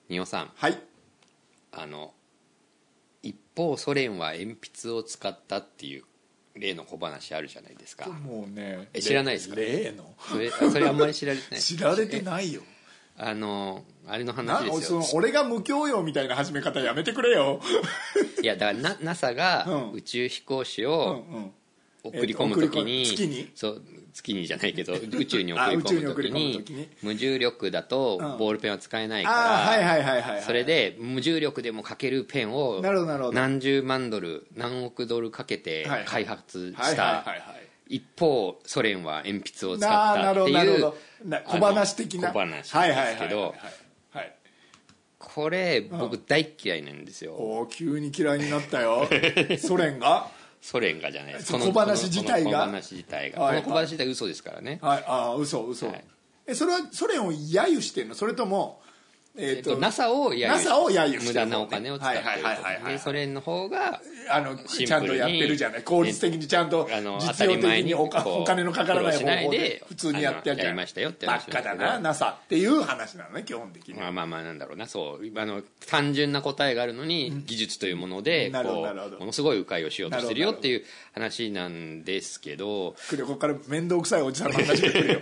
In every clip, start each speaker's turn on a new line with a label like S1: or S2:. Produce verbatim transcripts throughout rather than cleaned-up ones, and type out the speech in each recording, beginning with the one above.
S1: 仁尾さん、
S2: はい。
S1: あの一方ソ連は鉛筆を使ったっていう例の小話あるじゃないですか。
S2: もうね、
S1: え知らないですか？
S2: 例の
S1: それそれあんまり知られてない
S2: 知られてないよ。
S1: あのあれの
S2: な
S1: 話ですよ。
S2: その俺が無教養みたいな始め方やめてくれよ。
S1: いやだからな ナサ が
S2: うん
S1: 宇宙飛行士
S2: うん
S1: を
S2: うん
S1: 送り込むときに、
S2: えっと送り込む月に
S1: そう月にじゃないけど宇宙に送り
S2: あ宇宙に
S1: 込むとき
S2: 送り込む
S1: に
S2: 時に
S1: 無重力だと
S2: うん
S1: ボールペンは使えないから、
S2: ああはいはいはいはいはい。
S1: それで無重力でも書けるペンを
S2: なるほどなるほど
S1: 何十万ドル何億ドルかけて
S2: はいはい
S1: 開発
S2: はい
S1: した。
S2: はいはいはい
S1: 一方ソ連は鉛筆を使
S2: なあなるほ
S1: ったっていう
S2: どなるほどな小話的な
S1: あの小話ですけど、
S2: はいはいはいはいはいはい
S1: これ僕大嫌いなんですよ。
S2: おー急に嫌いになったよ。ソ連が
S1: ソ連がじゃない
S2: その小話自体が
S1: この小話自体が、
S2: はいはい
S1: この小話自体嘘ですからね。
S2: はいああ嘘嘘、
S1: はい
S2: えそれはソ連を揶揄してんのそれともえ
S1: えっと、ナサ を揶揄
S2: ナサ を揶揄してる
S1: 無駄なお金を使ってると、
S2: はいはいはいはいはい
S1: でソ連の方が
S2: あの
S1: シンプルに
S2: ちゃんとやってるじゃない効率的にちゃんと
S1: あの
S2: 実用的におか
S1: 当たり前にこう
S2: お金のかからない
S1: 苦労しない
S2: 方法で
S1: で
S2: 普通にやってやるじゃん
S1: あのやりましたよって
S2: バ
S1: 話
S2: カだな ナサ っていう話なのね基本的に
S1: まあまあまあなんだろうな、そうあの単純な答えがあるのに技術というもので
S2: うんなるほど
S1: こ
S2: なるほど
S1: うものすごい迂回をしようとしてるよっていう話なんですけど、
S2: 来るここから面倒くさいおじさんの話が来るよ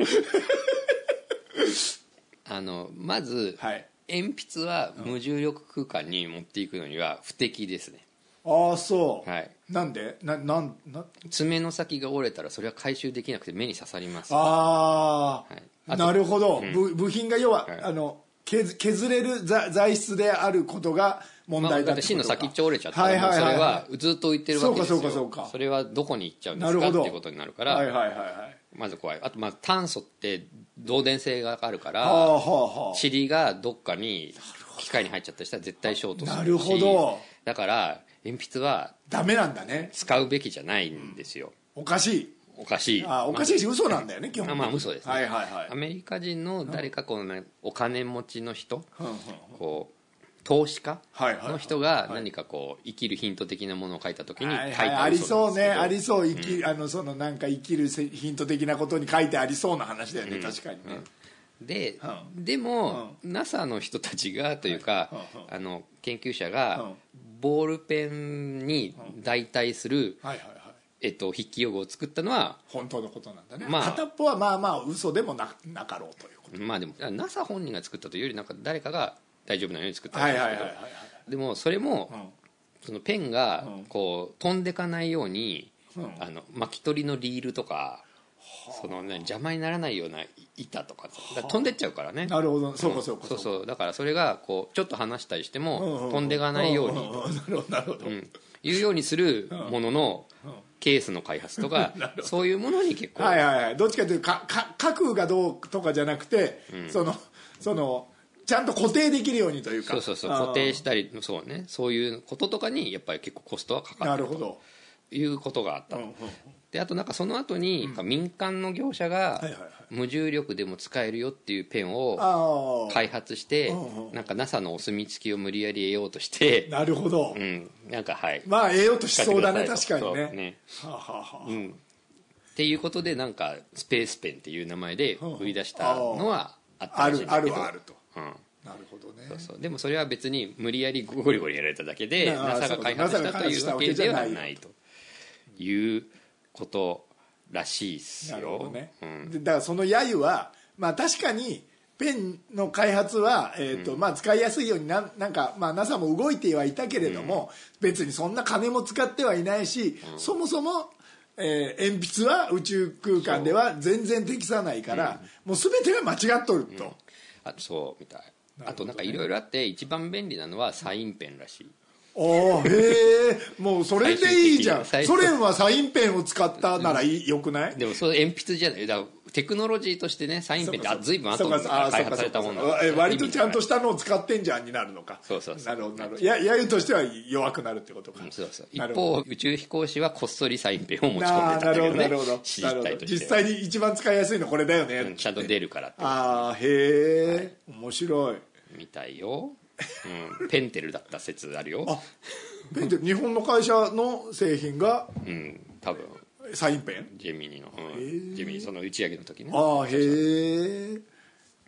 S1: あのまず、
S2: はい
S1: 鉛筆は無重力空間に持っていくのには不適ですね。
S2: ああそう、
S1: はい
S2: なんでななんな
S1: 爪の先が折れたらそれは回収できなくて目に刺さります。
S2: ああ、
S1: はいあと
S2: なるほど、部部品が要は、
S1: はい
S2: あの削削れる材材質であることが問
S1: まあ、
S2: 題だ
S1: だって芯の
S2: ってことか、
S1: 先っちょ折れちゃったら
S2: はいはいはい
S1: もうそれは
S2: はい
S1: ずっと浮いてるわけですよ。
S2: そうかそうかそうか
S1: それはどこに行っちゃうんです
S2: なるほど
S1: かっていうことになるから、
S2: はいはいはいはい
S1: まず怖い。あとまあ炭素って導電性があるから、
S2: はあはあは
S1: 塵がどっかに機械に入っちゃったりしたら絶対ショートするし、
S2: なるほど
S1: だから鉛筆は
S2: ダメなんだね
S1: 使うべきじゃないんですよ。
S2: おかしい
S1: おかしい。
S2: あおかしいし嘘なんだよね基本
S1: まあ
S2: 的に
S1: まあ嘘ですね、
S2: はいはいはい
S1: アメリカ人の誰かこの、ね、お金持ちの人、
S2: うんうん
S1: こう投資家
S2: はいはいはい
S1: の人が何かこう生きるヒント的なものを書いた時に書い
S2: はい
S1: た嘘
S2: はい、ありそうねあり
S1: そ
S2: そう生き、あのそのなんか生きるせヒント的なことに書いてありそうな話だよね、確かにね、
S1: で、
S2: う
S1: でも、ナサ の人たちがというか、
S2: はい
S1: あの研究者が、
S2: うん
S1: ボールペンに代替する、
S2: はいはいはい
S1: えっと、筆記用具を作ったのは
S2: 本当のことなんだね、
S1: まあ
S2: 片っぽはまあまあ嘘でもななかろうということ
S1: まあでも ナサ 本人が作ったというよりなんか誰かが大丈夫なように作ったんですけど、
S2: はいはいはいはいはい
S1: でもそれも、
S2: うん
S1: そのペンが
S2: うん
S1: こう飛んでかないように、
S2: うん
S1: あの巻き取りのリールとか、その、ね、邪魔にならないような板とか、だから飛んでっちゃうからね。
S2: なるほどそうかそうか
S1: そうそうだからそれがこうちょっと離したりしても、
S2: うんうん
S1: 飛んでかないように、
S2: んんんなるほどなるほど、
S1: うんいうようにするものの、ケースの開発とかそういうものに結構、
S2: はいはいはいどっちかというとかか角がどうとかじゃなくて、そのそのちゃんと固定できるようにというか
S1: そうそうそう
S2: あー
S1: 固定したりそうねそういうこととかにやっぱり結構コストはかかってる
S2: なるほど、
S1: ということがあった、
S2: うんうん
S1: であとなんかその後に、民間の業者が
S2: はいはいはい
S1: 無重力でも使えるよっていうペンを
S2: ああ
S1: 開発して、
S2: うんうん
S1: なんか ナサ のお墨付きを無理やり得ようとして、
S2: なるほど、
S1: うん、なんかはい
S2: まあ得ようとしそうだね
S1: 使ってくださいと
S2: 確かにね
S1: そうね
S2: はあはあはあ
S1: うん、っていうことでなんかスペースペンっていう名前で売り出したのはあった
S2: あるあ
S1: らしいんだけど
S2: るはあると
S1: うん
S2: なるほどね
S1: そうそうでもそれは別に無理やりゴリゴリやられただけで
S2: ああ
S1: ナサ が開発したというわけではないということらしいっす
S2: なるほど
S1: よ、
S2: ね、
S1: うん、
S2: でだからその揶揄はまあ確かにペンの開発は、えーとまあ、使いやすいようにななんか、まあ、ナサ も動いてはいたけれども、別にそんな金も使ってはいないし、そもそも、えー鉛筆は宇宙空間では全然適さないから、もう全てが間違っとると、
S1: あそうみたい
S2: ね
S1: あとなんかいろいろあって一番便利なのはサインペンらしい。
S2: おーへえもうそれでいいじゃん。
S1: 最終的に
S2: ソ連はサインペンを使ったならいいよくない？
S1: でもそれ鉛筆じゃないだからテクノロジーとしてねサインペンってあ随分後に
S2: そうかあ
S1: 開発されたもんだ
S2: そうかそうかえ割とちゃんと
S1: し
S2: したのを使ってんじゃんになるのか。
S1: そうそうそう
S2: なるほどなるほど。いや揶揄としては弱くなるってことか。
S1: そうそう一
S2: なるほど
S1: 方宇宙飛行士はこっそりサインペンを持ち込ん
S2: ななるほど
S1: でたんだけどね
S2: なるほど
S1: 知
S2: なるほど
S1: りたいとして
S2: 実際に一番使いやすいのこれだよね、
S1: うんちゃんと出るからって
S2: ああへえ、面白い。
S1: みたいよ、うん、ペンテルだった説あるよ
S2: あペンって日本の会社の製品が
S1: うん多分
S2: サインペン。
S1: ジェミニの、うん、ジェミニその打ち上げの時ね
S2: ああへえ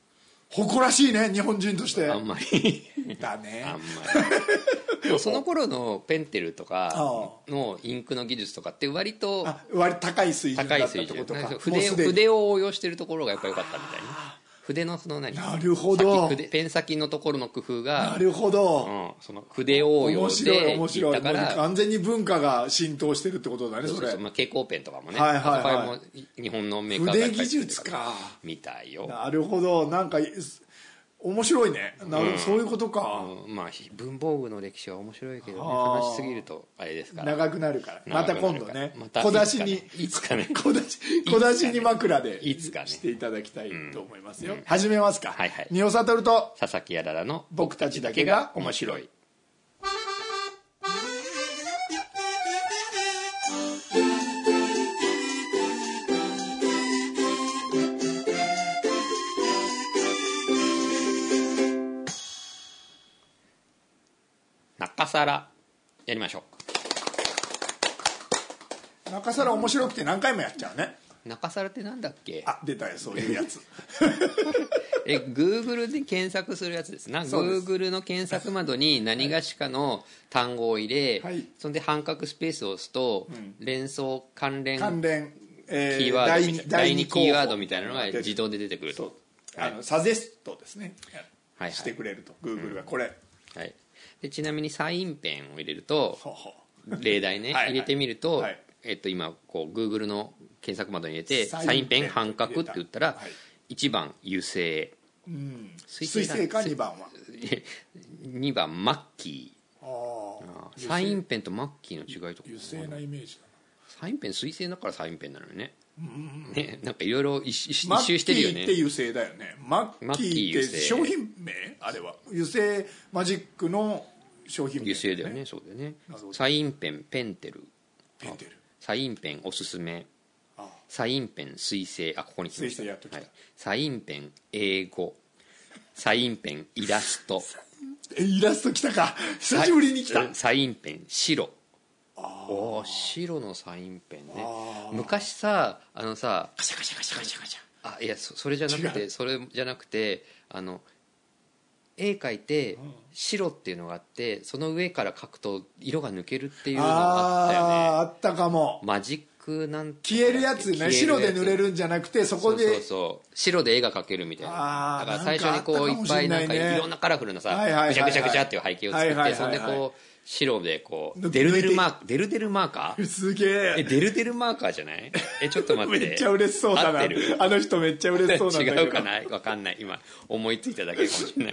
S2: 誇らしいね日本人として。
S1: あんまり
S2: だね。
S1: あんまりでもその頃のペンテルとかのインクの技術とかって割と
S2: あ割高い水準だったってことか。
S1: 筆, 筆を応用してるところがやっぱり良かったみたいに、筆のその何
S2: なるほど
S1: 筆ペン先のところの工夫が
S2: なるほど、
S1: うん、その筆応用で面白い
S2: 面白い。完全に文化が浸透してるってことだね。それ
S1: そうそうそう、まあ、蛍光ペンとかもね、
S2: はいはいはい、
S1: あそこも日本のメーカーが
S2: 筆技術か
S1: みたいよ。
S2: なるほど、なんか面白いね。なる、うん、そういうことか、
S1: うん、まあ文房具の歴史は面白いけどね、話しすぎるとあれですから
S2: 長くなるからまた今度ね、
S1: また
S2: 小出しに
S1: いつかね
S2: 小出し小出しに枕で
S1: いつかね
S2: していただきたいと思いますよ、
S1: うん、
S2: 始めますか。
S1: はいはい。
S2: 仁尾悟と
S1: 佐々木やららの
S2: 僕たちだけが面白い。
S1: 中皿やりましょ
S2: う。中皿面白くて何回もやっちゃうね。
S1: 中皿ってなんだっけ。
S2: あ、出たよそういうやつ
S1: え Google で検索するやつですな。 Google の検索窓に何がしかの単語を入れ、はい、そんで半角スペースを押すと、うん、連想関連
S2: 関連、えー、
S1: キーワードみたいな第二キーワードみたいなのが自動で出てくると、
S2: はい、あのサジェストですね、はい、してくれると Google がこれ、
S1: うん、はい、でちなみにサインペンを入れると例題ねはい、はい、入れてみると、はい、えっと、今こう Google の検索窓に入れてサインペン半角って言ったら、はい、いちばん油性、
S2: うん、水性かにばんは
S1: にばんマッキー。ああサインペンとマッキーの違いとか
S2: 油性なイメージだな。
S1: サインペン水性だからサインペンなのよね、
S2: うんうん、
S1: ね、なんかいろいろ一周してるよね。
S2: マッキーって油性だよね。マッキーって商品名あれは油性マジックの商品名、ね、
S1: 油性だよね。そうだよね。サインペンペンテル
S2: ペンテル
S1: サインペンおすすめ、
S2: ああ
S1: サインペン水性、あここに来ました、
S2: 水性やっときた、
S1: はい、サインペン英語、サインペンイラスト
S2: イラスト来たか久しぶりに来た。
S1: サインペン白、お白のサインペンね。昔さあのさ
S2: カシャカシャカシャカシャカシャ
S1: あいや そ, それじゃなくてそれじゃなくてあの絵描いて白っていうのがあってその上から描くと色が抜けるっていうのがあったよね。
S2: ああったかも。
S1: マジックなんて
S2: 消えるやつね。白で塗れるんじゃなくてそこで
S1: そうそうそう白で絵が描けるみたいな。だから最初にこういっぱいなんかいろんなカラフルなさぐちゃぐちゃぐちゃっていう背景を作ってそんでこう白でこうデルデルマークデルデルマーカー
S2: すげえ
S1: えデルデルマーカーじゃない？えちょっと待って
S2: めっちゃ嬉しそうだな。あの人めっちゃ嬉しそうなんだけど
S1: 違うかなわかんない今思いついただけかもしれない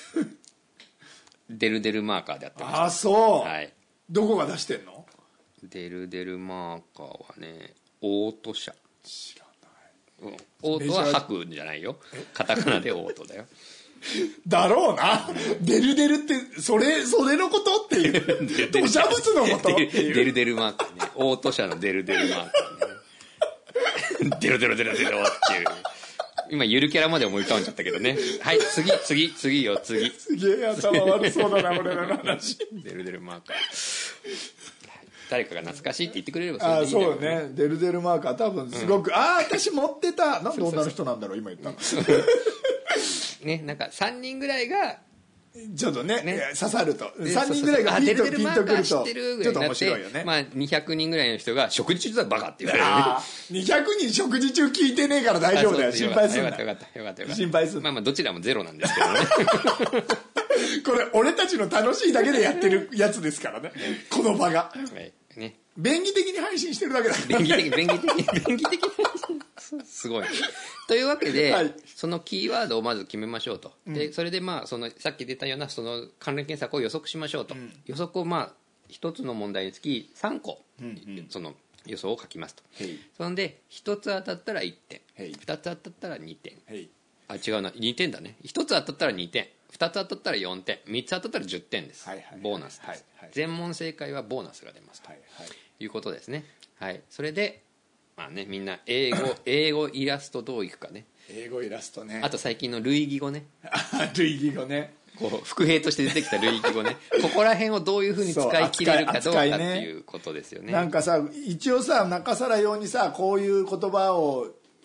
S1: デルデルマーカーでやってました。
S2: あそう、
S1: はい、
S2: どこが出してんの？
S1: デルデルマーカーはねオート社。
S2: 知らない、
S1: うん、オートは吐くんじゃないよカタカナでオートだよ
S2: だろうな。デルデルってそれそれのことっていう土砂物のことっていう
S1: デルデルマーカーね。オート社のデルデルマーカーねデルデルデルデルっていう今ゆるキャラまで思い浮かんじゃったけどね。はい次次次よ次。
S2: すげえ頭悪そうだな俺らの話
S1: デルデルマーカー誰かが懐かしいって言ってくれればそれでいいんだよね。
S2: あそうねデルデルマーカー多分すごく、うん、ああ私持ってた。なんで女の人なんだろう今言ったの
S1: ね、なんかさんにんぐらいが
S2: ちょっと ね, ね刺さるとさんにんぐらいがピンとピンとくるとちょっと面白いよね。
S1: まあ、にひゃくにんぐらいの人が食事中だバカって言われるね。
S2: にひゃくにん食事中聞いてねえから大丈夫だよ。心配すんな。
S1: よかったよかったよかったよかった。
S2: 心配すんな。
S1: まあまあどちらもゼロなんですけどね
S2: これ俺たちの楽しいだけでやってるやつですからねこの場が、
S1: はいね、
S2: 便宜的に配信してるだけだ
S1: 便宜的便宜的便宜的すごいというわけで、はい、そのキーワードをまず決めましょうと、うん、でそれでまあそのさっき出たようなその関連検索を予測しましょうと、うん、予測をまあひとつの問題につきさんこ、うんうん、その予想を書きますと。そんでひとつ当たったらいってん、ふたつ当たったらにてん、あ違うなにてんだね。ひとつ当たったらにてん、ふたつ当たったらよんてん、みっつ当たったらじゅってんです、はいはいはい、ボーナスです、はいはい、全問正解はボーナスが出ますと、はいはい、いうことですね。はい、それでまあねみんな英語英語イラストどういくかね。
S2: 英語イラストね。
S1: あと最近の類義語ね
S2: 類義語ね
S1: こう副兵として出てきた類義語ねここら辺をどういうふうに使い切れるかどうかっていうことですよね。
S2: なんかさ一応さ中皿用にさこういう言葉を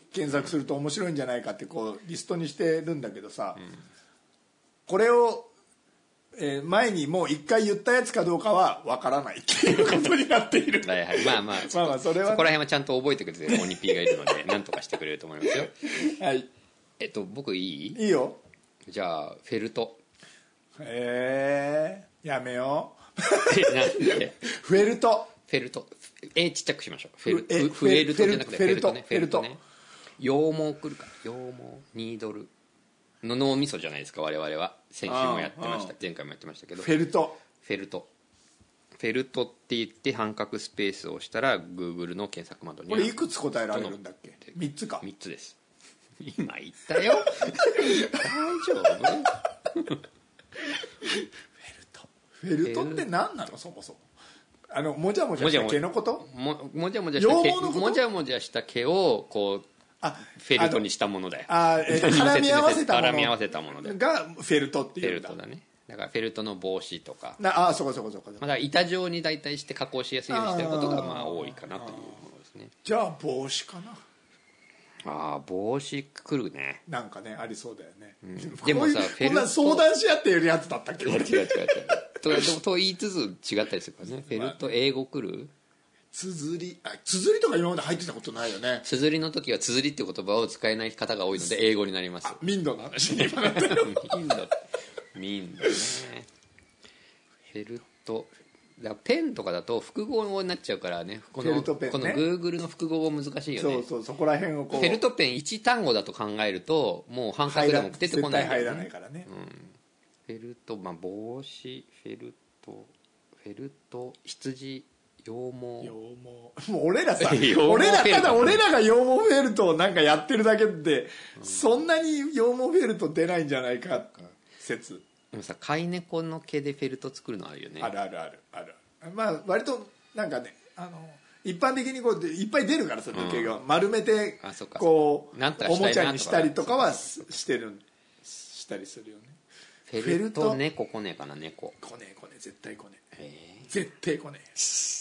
S2: 検索すると面白いんじゃないかってこうリストにしてるんだけどさ、うん、これを、えー、前にもう一回言ったやつかどうかは分からないっていうことになっている
S1: はい、はい、まあまあまあまあそれは、ね、そこら辺はちゃんと覚えてくれてる鬼 P がいるので何とかしてくれると思いますよ
S2: はい
S1: えっと僕いい？
S2: いいよ。
S1: じゃあフェルト。
S2: えー、やめよう
S1: えなんで
S2: フェルト
S1: フェルトえちっちゃくしましょう。フェルフフェルトじゃなくてフェルトね。フェルトね。羊毛くるか。羊毛ニードルの脳みそじゃないですか我々は。先週もやってました。前回もやってましたけど。
S2: フェルト
S1: フェルトフェルトって言って半角スペースを押したら Google の検索窓に。
S2: これいくつ答えられるんだっけ？みっつか。
S1: みっつです。今言ったよ大丈夫フェル
S2: トフェルトって何なのそもそも。あのもじゃもじゃした毛のこと？
S1: ももじゃもじゃした毛もじゃもじゃした毛をこうあフェルトにしたものだよ。
S2: あえ絡み合わせたもの
S1: 絡み合わせたものだ
S2: がフェルトっていうんだ。
S1: フェルトだね。だからフェルトの帽子とか
S2: なあそこそこそこ、
S1: まあ、だから板状に大体して加工しやすいようにしてることがまあ多いかなというものですね。
S2: じゃあ帽子かな。
S1: ああ帽子くるね。
S2: なんかねありそうだよね、うん、
S1: でもさ
S2: フェルトこんな相談し合ってるやつだったっけ？違う違う違う
S1: と, と言いつつ違ったりするからね。フェルト英語くる？
S2: 綴りあ綴りとか今まで入ってたことないよね。
S1: 綴りの時は綴りっていう言葉を使えない方が多いので英語になります。あ
S2: 民度の話に今なってる
S1: 民度民度ね。フェルトだペンとかだと複合になっちゃうからね。この
S2: フェルトペンね。
S1: この Google の複合難しいよね。
S2: そうそうそこら辺をこう
S1: フェルトペンいち単語だと考えるともう半角でも出てこない、
S2: 絶対入らないからね、
S1: うん、フェルト、まあ、帽子フェルトフェルト羊羊毛
S2: 羊毛もう俺らさ俺らただ俺らが羊毛フェルトをなんかやってるだけで、うん、そんなに羊毛フェルト出ないんじゃないか説。
S1: でもさ飼い猫の毛でフェルト作るのあるよね。
S2: あるあるあるある。まあ割となんかねあの一般的にこういっぱい出るからその毛が、うん、丸めてこうおもちゃにしたりとかはしてるしたりするよね。
S1: フェルト猫コネかな。猫
S2: コネコネ絶対コネ絶対コネ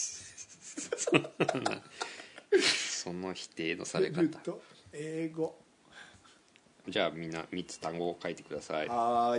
S1: その否定のされ方。
S2: フェルト英語
S1: じゃあみんなみっつ単語を書いてください。
S2: はい。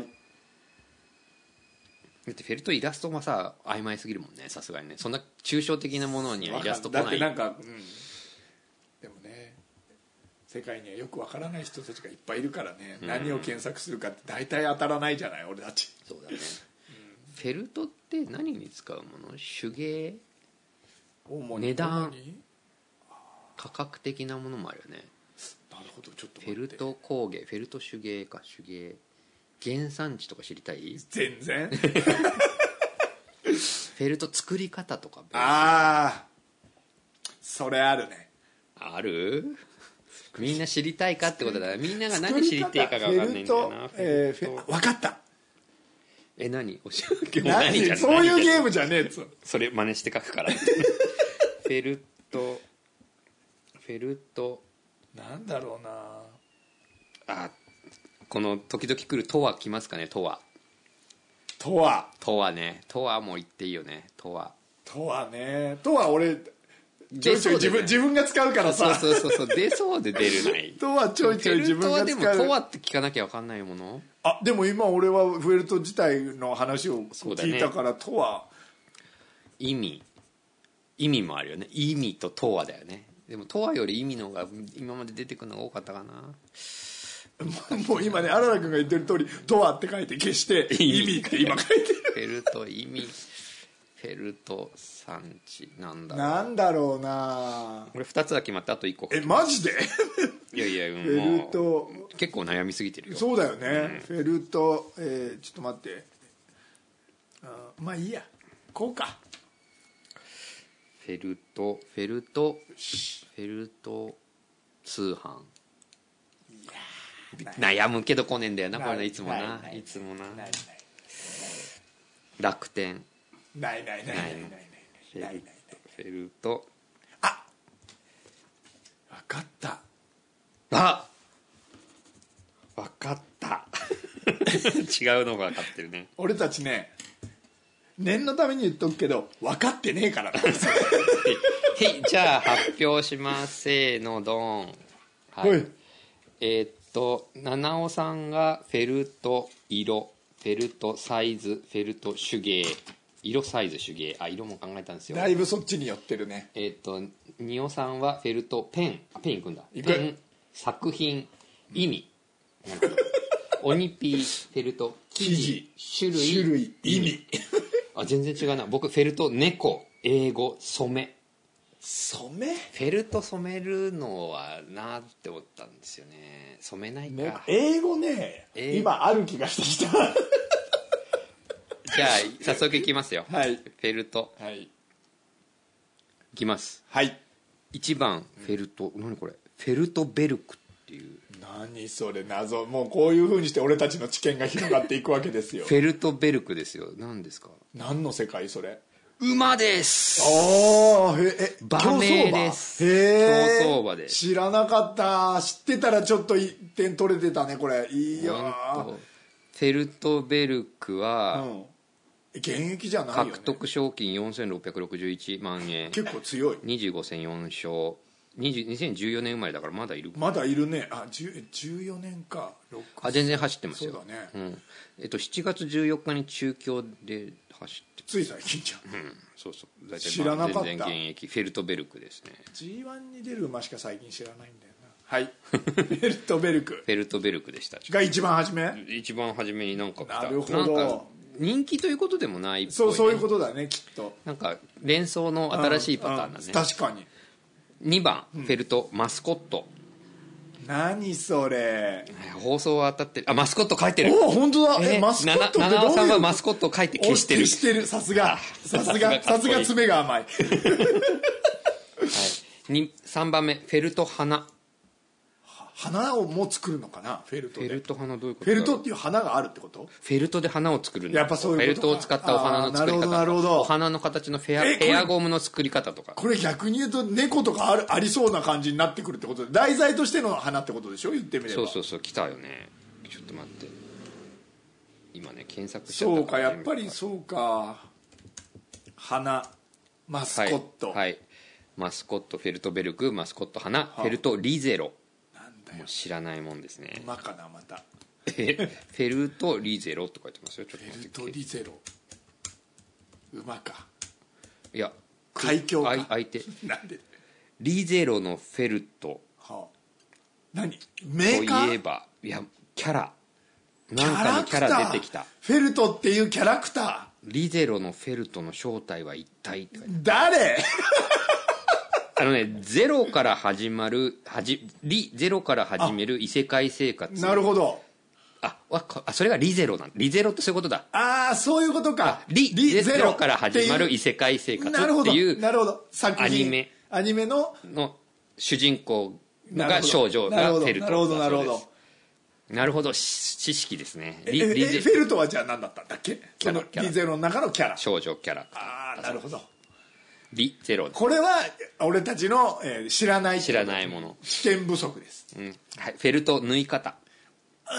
S1: だってフェルトイラストがさ曖昧すぎるもんね。さすがにねそんな抽象的なものにはイラスト来ない。
S2: だってなんか、うん、でもね世界にはよくわからない人たちがいっぱいいるからね、うん、何を検索するかって大体当たらないじゃない俺たち。
S1: そうだね、うん、フェルトって何に使うもの？手芸値段価格的なものもあるよね。
S2: なるほどちょっと
S1: フェルト工芸フェルト手芸か手芸原産地とか知りたい？
S2: 全然フ
S1: ェルト作り方とか。
S2: ああそれあるね。
S1: ある？みんな知りたいかってことだ。みんなが何知りたいかが分かんないんだよな。
S2: えー、分かった。
S1: え何教
S2: えて何じゃそういうゲームじゃねえっつ。
S1: それ真似して書くからフェルトフェルト
S2: なんだろうな
S1: あこの時々来るとは来ますかね。とは
S2: とは
S1: とはねとはもう言っていいよね。とは
S2: とはねとは俺ちょいちょい自分、自分が使うからさ
S1: そうそうそうそう出そうで出るない
S2: とはちょいちょい自分が使う。
S1: フェルトはでもとはって聞かなきゃ分かんないもの。
S2: あでも今俺はフェルト自体の話を聞いたから、ね、とは
S1: 意味意味もあるよね。意味ととはだよね。でもとはより意味の方が今まで出てくるのが多かったかな。
S2: もう今ね荒田君が言ってる通り「とは」って書いて消して「意味」って今書いてる。
S1: フェルト意味フェルト産地なんだろう
S2: なんだろうな。
S1: 俺ふたつは決まってあといっこ。
S2: えマジで？
S1: いやいや、うん、
S2: フェルト
S1: 結構悩みすぎてるよ。
S2: そうだよね、うん、フェルト、えー、ちょっと待ってあまあいいやこうか。
S1: フェルトフェルトフェルト通販。いや悩むけど来ねえんだよなこれいつもないつもな。ないない楽天
S2: ないないないないないないない
S1: フェルト。
S2: あ分かった。
S1: あ分かった違うのが分かってるね。
S2: 俺たちね念のために言っとくけど分かってねえから
S1: へいじゃあ発表します。せーのドン。 はい、えー、っと七尾さんがフェルト色、フェルトサイズ、フェルト手芸、色サイズ手芸、あ色も考えたんですよ。
S2: だいぶそっちに寄ってるね。
S1: えー、っと二尾さんはフェルトペン、あペンいくんだ、
S2: いく
S1: ペン作品意味、なるほどオニピーフェルト生地種類
S2: 種類意味
S1: あ全然違うな。僕フェルト猫、英語、染め。
S2: 染め
S1: フェルト染めるのはなって思ったんですよね。染めないか、
S2: ね、英語ね
S1: 英語
S2: 今ある気がしてきた
S1: じゃあ早速いきますよ。
S2: はい
S1: フェルト、
S2: はい、
S1: いきます。
S2: はい
S1: いちばんフェルト、何これ、フェルトベルクっていう。
S2: 何それ謎。もうこういう風にして俺たちの知見が広がっていくわけですよ
S1: フェルトベルクですよ。何ですか。
S2: 何の世界それ。
S1: 馬です。
S2: ああ、え、
S1: 馬名です。
S2: へえ、
S1: 競走馬です。
S2: 知らなかった。知ってたらちょっといってん取れてたねこれ。いいよ。
S1: フェルトベルクは、
S2: うん、現役じゃないよね。
S1: 獲得賞金よんせんろっぴゃくろくじゅういちまんえん、
S2: 結構強い。
S1: にじゅうごせんよんしょう、にせんじゅうよねん生まれだからまだいる。
S2: まだいるね。あ、じゅうよねんか。
S1: あ全然走ってますよ。
S2: そうだね、
S1: うんえっと、しちがつじゅうよっかに中京で走って、
S2: つい最近じゃん、
S1: うん、そうそう大体
S2: 知らなかった。
S1: 全然現役フェルトベルクですね。
S2: ジーワン に出る馬しか最近知らないんだよな。はいフェルトベルク
S1: フェルトベルクでした。
S2: が一番初め。
S1: 一番初めになんか来た。
S2: なるほど。
S1: なんか人気ということでもないっぽい、ね、
S2: そうそういうことだねきっと。
S1: なんか連想の新しいパターンだね、
S2: うんうん、確かに。
S1: にばん、うん、フェルトマスコット。
S2: 何それ。
S1: 放送は当たってる。あマスコット書いてる。
S2: お本当だ。えマスコットってどういう。
S1: 七尾さんはマスコットを書いて消してる。
S2: 消してる。さすがさすがさすが爪が甘い、はい、
S1: さんばんめフェルト花。
S2: 花をも作るのかなフェルトで。
S1: フェルト花どういうこと。
S2: フェルトっていう花があるってこと。
S1: フェルトで花を作るんだ。
S2: やっぱそういうことか。
S1: フェルトを使ったお花の作り方。
S2: なるほどなるほど。
S1: お花の形のフェアヘアゴムの作り方とか。
S2: これ逆に言うと猫とかあるありそうな感じになってくるってことで、題材としての花ってことでしょ言ってみれば。
S1: そうそうそう来たよね。ちょっと待って今ね検索しちゃった。
S2: そうかやっぱりそうか。花マスコット、
S1: はい、はい、マスコットフェルトベルクマスコット花、はあ、フェルトリゼロ。もう知らないもんですね。
S2: 馬かなまた
S1: フェルトリゼロって書いてますよ。ちょっと
S2: フェルトリゼロ馬か。
S1: いや
S2: 海峡か
S1: 相手
S2: なんで
S1: リゼロのフェルト、
S2: はあ、何メーカー
S1: といえばいやキャラなんかのキャラ出てきた。
S2: フェルトっていうキャラクター。
S1: リゼロのフェルトの正体は一体って書いてある。
S2: 誰
S1: あのね、ゼロから始まる、はじ、リ、ゼロから始める異世界生活。
S2: なるほど。
S1: あ、わあ、それがリゼロなんリゼロってそういうことだ。
S2: ああ、そういうことか。
S1: リ、リゼロから始まる異世界生活っていう。
S2: なるほど。作品。
S1: アニメ。
S2: アニメの。
S1: の主人公が少女がフェルト。
S2: なるほど、なるほど。
S1: なるほど、知識ですね。
S2: リリゼフェルトはじゃあ何だったんだっけ。
S1: キャラ。
S2: リゼロの中のキャラ。
S1: 少女キャラ。
S2: ああ、なるほど。
S1: リゼロ。こ
S2: れは俺たちの、えー、知らない
S1: 知らないもの。
S2: 知見不足です、
S1: うんはい、フェルト縫い方。
S2: あ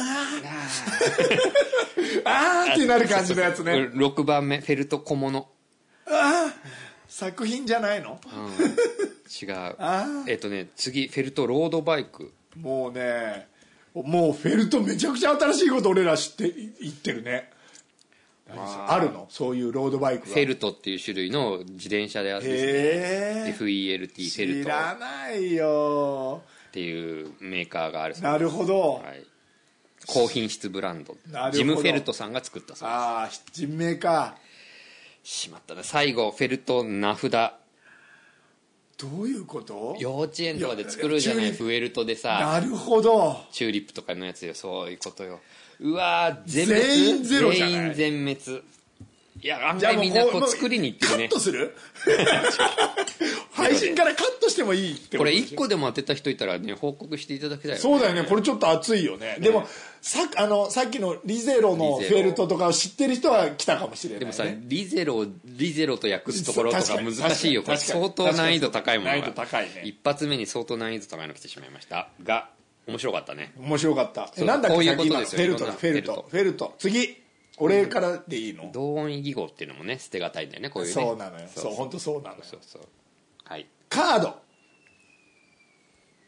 S2: ーあーってなる感じのやつね。
S1: ろくばんめフェルト小物。
S2: ああ作品じゃないの、
S1: うん、違う。あえっとね次フェルトロードバイク。
S2: もうねもうフェルトめちゃくちゃ新しいこと俺ら知って言ってるね。あるのそういうロードバイクは。
S1: フェルトっていう種類の自転車であってですね、エフイーエルティー フェルト
S2: 知らないよ
S1: っていうメーカーがあるそうです。
S2: なるほど、
S1: はい、高品質ブランドジム・フェルトさんが作ったそうです。
S2: ああ人名か。
S1: しまったな。最後フェルト名札。
S2: どういうこと。
S1: 幼稚園とかで作るじゃないフェルトでさ。
S2: なるほど。
S1: チューリップとかのやつよ。そういうことよ。うわ全滅。
S2: 全員ゼロじゃない。
S1: 全員全滅。いや案外みんなこう作りに行ってるね。
S2: カットする配信からカットしてもいいって
S1: これいっこでも当てた人いたらね報告していただきたいよね。
S2: そうだよね。これちょっと熱いよね。でもさあのさっきのリゼロのフェルトとかを知ってる人は来たかもしれない、ね、
S1: でもさリゼロをリゼロと訳すところとか難しいよ。これ相当難易度高いものが
S2: 難易度高いね。
S1: 一発目に相当難易度高いの来てしまいましたが面白かったね。
S2: 面白かった。なんだっけ。こういうことですよ。フェルトだフェルトフェルト。次俺からでいいの。
S1: 同音異義語っていうのもね捨てがたいんだよねこういうね。
S2: そうなのよ。そう本当そうなのよ。
S1: そうそうはい。
S2: カード。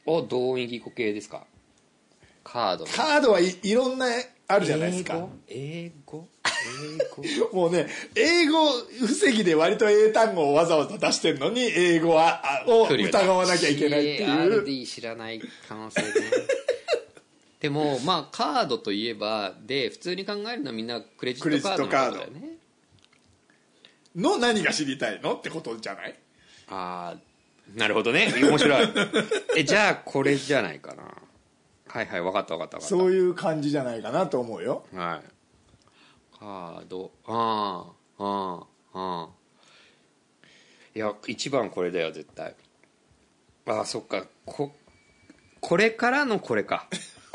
S1: お同音異義語系ですか。カード
S2: カードはい、いろんなあるじゃないですか。
S1: 英語英語
S2: もうね、英語防ぎで割と英単語をわざわざ出してるのに英語はを疑わなきゃいけないっていう。
S1: シーエーアールディー 知らない可能性で、ね、でもまあカードといえばで普通に考えるのはみんなクレジットカードのことだよね。
S2: の何が知りたいのってことじゃない？
S1: ああ、なるほどね、面白い。えじゃあこれじゃないかな。はいはい、分かった分かった分かった。
S2: そういう感じじゃないかなと思うよ。
S1: はい。カード、ああああああ、いや一番これだよ絶対。ああそっか、ここれからのこれか。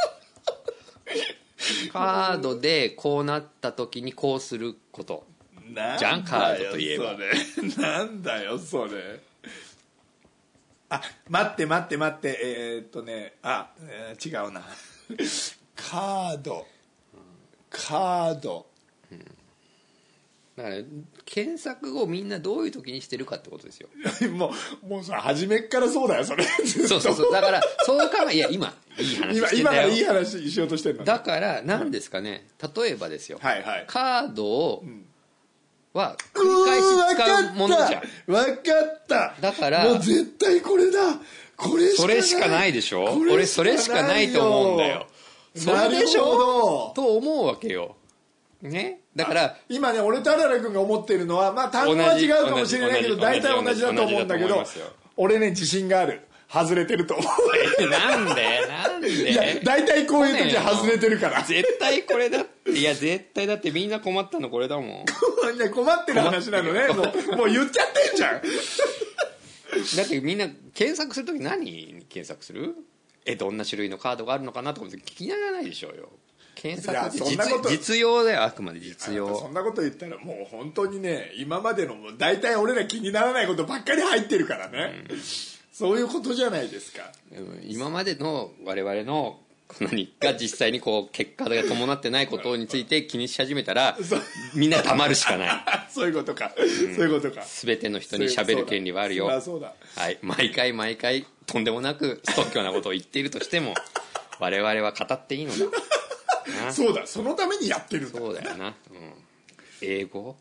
S1: カードでこうなった時にこうすることじゃん、カードといえば。
S2: なんだよそれ。あ、待って待って待って、えー、っとねあ、えー、違うな。カードカード、
S1: うん、だから検索をみんなどういう時にしてるかってことですよ。
S2: もうもうさ初めっからそうだよそれ。
S1: そうそうそう、だからそう考え、いや今いい話してんだよ。今
S2: からいい話しようとしてるの、ね、
S1: だから何ですかね、例えばですよ、はいはい、カードを、うんは繰り返し使うものじゃん。
S2: 分かった。
S1: だから
S2: もう絶対これだ。これしかない。
S1: それしかないでしょ。俺それしかないと思うんだよ。それでしょと思うわけよ。ね。だから
S2: 今ね、俺とあらら君が思ってるのは、まあ単語は違うかもしれないけど大体同じだと思うんだけど、俺ね自信がある。外れてると思う。
S1: なんでなんで。
S2: いや大体こういう時は外れてるから。
S1: 絶対これだって。いや絶対だってみんな困ったのこれだもん。
S2: 困ってる話なのね。もうもう言っちゃってんじゃん。
S1: だってみんな検索する時何に検索する？えどんな種類のカードがあるのかなとか聞きながらないでしょうよ。検索って 実, 実用だよ、あくまで実用。
S2: そんなこと言ったらもう本当にね、今までの大体俺ら気にならないことばっかり入ってるからね、うん、そういうことじゃないですか。
S1: 今までの我々の何か実際にこう結果が伴ってないことについて気にし始めたらみんな黙るしかない。
S2: そういうことか、うん、そういうことか。
S1: 全ての人に喋る権利はあるよ。
S2: そうだ、
S1: はい、毎回毎回とんでもなくストッキョなことを言っているとしても我々は語っていいのだ。
S2: そうだ、そのためにやってるんだ。
S1: そうだよな、うん、英語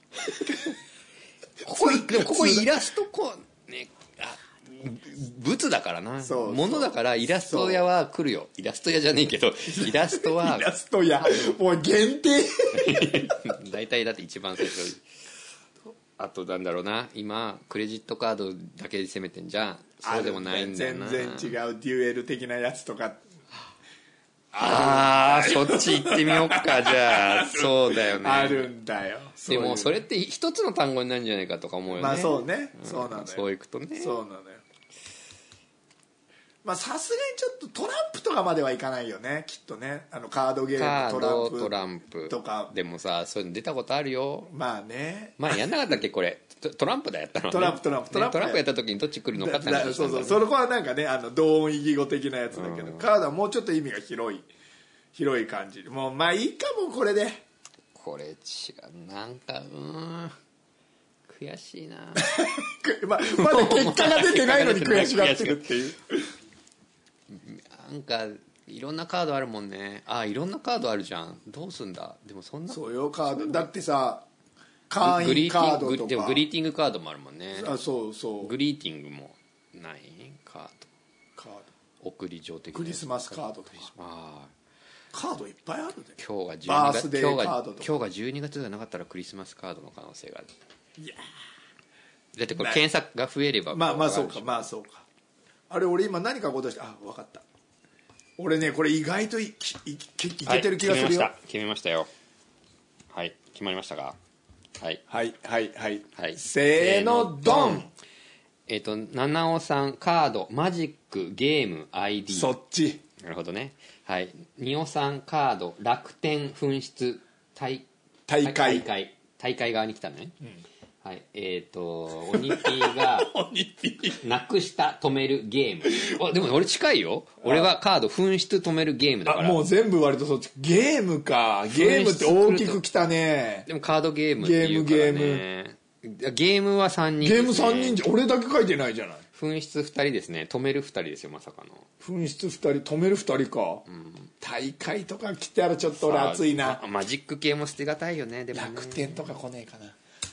S1: ここでもここイラストこうね、あ物だからな、そうそう、物だからイラスト屋は来るよ。イラスト屋じゃねえけどイラストは
S2: イラスト屋もう限定
S1: 大体だって一番最初。あとなんだろうな、今クレジットカードだけで攻めてんじゃん。そうでもないんだよな。
S2: 全然違うデュエル的なやつとか。
S1: ああそっち行ってみようか。じゃあそうだよね、
S2: あるんだよ。
S1: でもそれって一つの単語になるんじゃないかとか思うよね。
S2: まあそうね、うん、そうなのよ。
S1: そういくとね、
S2: そうなのよ。まあさすがにちょっとトランプとかまではいかないよね、きっとね。あのカードゲームトランプ
S1: トランプとか。でもさそういうの出たことあるよ。
S2: まあね、
S1: まあやんなかったっけこれトランプだやったの、ね、
S2: トランプトランプトランプ、ね、
S1: トランプやった時にどっち来るのかって話したんだ、ね、
S2: そうそう、それはなんかね、あの同音異義語的なやつだけど、カードはもうちょっと意味が広い広い感じ。もうまあいいかもこれで。
S1: これ違う、なんかうーん悔しいな
S2: ま, まだ結果が出てないのに悔しがってるっていう
S1: なんかいろんなカードあるもんね。あいろんなカードあるじゃん、どうすんだ。でもそんな
S2: そうよ、カードだってさ、会員カードとか
S1: でもグリーティングカードもあるもんね。
S2: あそうそう、
S1: グリーティングもないカード、
S2: カード
S1: 送り状的な
S2: クリスマスカードとか。あカードいっぱいあるで。
S1: 今日がじゅうにがつ、今日が今日がじゅうにがつじゃなかったらクリスマスカードの可能性がある。いやだってこれ検索が増えれば
S2: まあまあそうか、まあそうか。あれ俺今何かこう出して、あ分かった。俺ねこれ意外と い, い, い, いけてる気がするよ。
S1: はい、決めました決めましたよ。はい決まりましたか。はい
S2: はいはいはい、はい、せーのドン。
S1: えっ、ー、と七尾さんカードマジックゲーム アイディー。
S2: そっち。
S1: なるほどね。はい二尾さんカード楽天紛失大
S2: 大会大
S1: 会大会側に来たのね、うんはい、えっ、ー、とオニピーがなくした止めるゲーム。あでも俺近いよ。俺はカード紛失止めるゲームだから。
S2: あもう全部割とそっち。ゲームか。ゲームって大きくきたね。
S1: でもカードゲームっていうからね。ゲームゲームゲームはさんにん、ね、
S2: ゲームさんにんじゃ俺だけ書いてないじゃない。
S1: 紛失ふたりですね。止めるふたりですよ、まさかの。
S2: 紛失ふたり、止めるふたりか、うん、大会とか来たらちょっと俺熱いな。
S1: マジック系も捨てがたいよね。でもね、
S2: 楽天とか来ねえかな。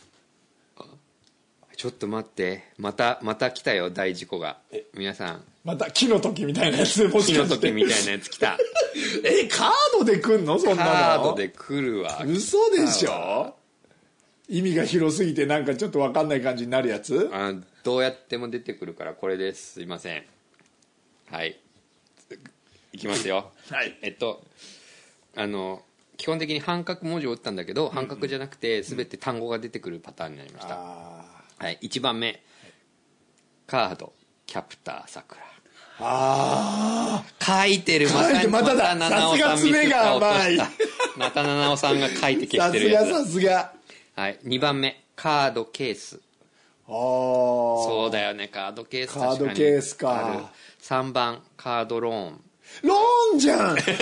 S1: ちょっと待って、またまた来たよ、大事故が。皆さん、
S2: また木の時みたいなやつ、も
S1: しかして木の時みたいなやつ来た。
S2: え、カードで来んの、そんなの。
S1: カードで来るわ。
S2: 嘘でしょ。意味が広すぎてなんかちょっと分かんない感じになるやつ。
S1: あ、どうやっても出てくるからこれです。すいません。はい、いきますよ。
S2: はい。
S1: えっとあの基本的に半角文字を打ったんだけど、半角じゃなくて全て単語が出てくるパターンになりました。あ、はい、いちばんめ、カードキャプターさくら。
S2: あ
S1: あ、書いてる。また
S2: まただ。さすが爪が甘い。
S1: また七尾さんが書いて消してるやつ。
S2: さすがさすが。
S1: はい、にばんめ、カードケース。
S2: ああ、
S1: そうだよね、カードケース。
S2: カードケースか。
S1: さんばん、カードローン。
S2: ローンじゃん。ロー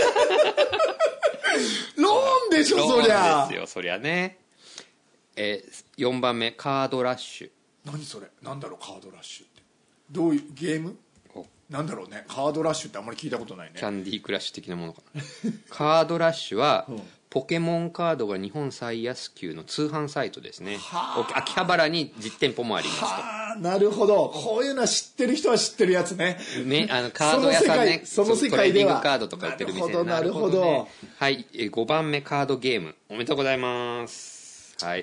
S2: ンでしょ、そりゃ。
S1: ローンですよ、そりゃね。えー、よんばんめ、カードラッシュ。
S2: 何それ、なんだろう、カードラッシュって。どういうゲームなんだろうね。カードラッシュってあんまり聞いたことないね。
S1: キャンディークラッシュ的なものかな。カードラッシュは、うん、ポケモンカードが日本最安級の通販サイトですね。秋葉原に実店舗もありますと。
S2: はあ、なるほど。こういうのは知ってる人は知ってるやつね。
S1: ね、あのカード屋さんね、
S2: その世界では
S1: トレーディングカードとか売ってる店。
S2: なるほどなるほど、ね、
S1: はい、ごばんめ、カードゲーム。おめでとうございます。はい。